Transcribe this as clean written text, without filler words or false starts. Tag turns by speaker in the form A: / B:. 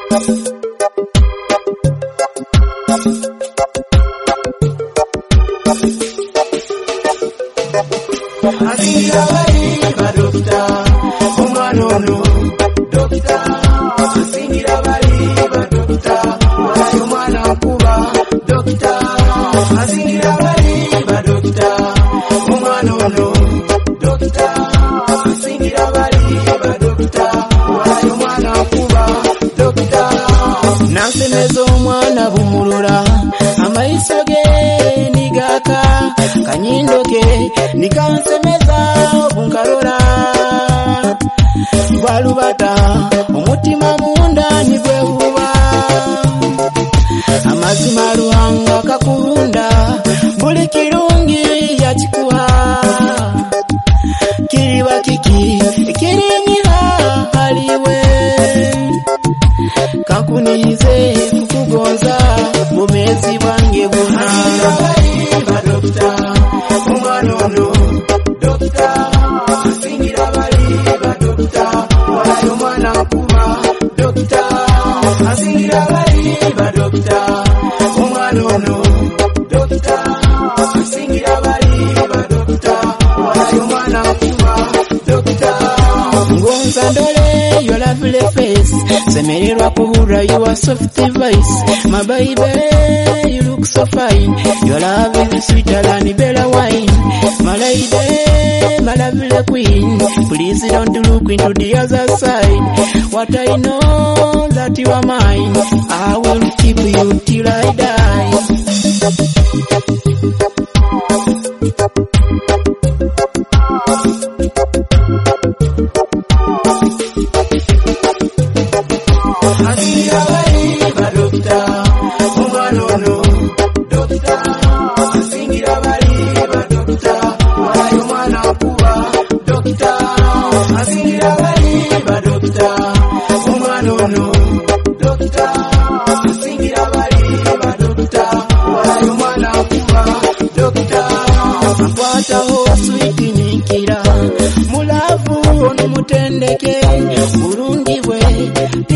A: Asingira bali ba dokita omwana ono dokita asingira bali ba dokita oyo mwana kuba dokita asingira bali ba dokita omwana ono dokita asingira bali ba dokita oyo mwana kuba dokita nansemeza omwana bumulula amaiso ge nigaka kanyindo ke nikansemeza obunkarola balubata omutima munda nigwehuba amazima ruhanga kakunda buli kirungi yakikuha kiriba kiki kirinyiha haliwe kakunize kukugonza bumezi bwange buna dokita omwana ono dokita asingira bali ba dokita oyo mwana kuba dokita asingira bali ba dokita omwana ono dokita asingira bali ba dokita oyo mwana kuba dokita ngonza ndole your lovely face semererwa kuhura you are soft voice my baby you look so fine your love is sweeter than better wine my lady my lovely queen please don't look into the other side what I know that you are mine I will keep you till I die asingira bali ba dokita omwana ono dokita asingira bali ba dokita oyo mwana kuba dokita asingira bali ba dokita omwana ono dokita asingira bali ba dokita oyo mwana kuba dokita akwataho sweet nikira mulavu ono mutendeke bulungi bwe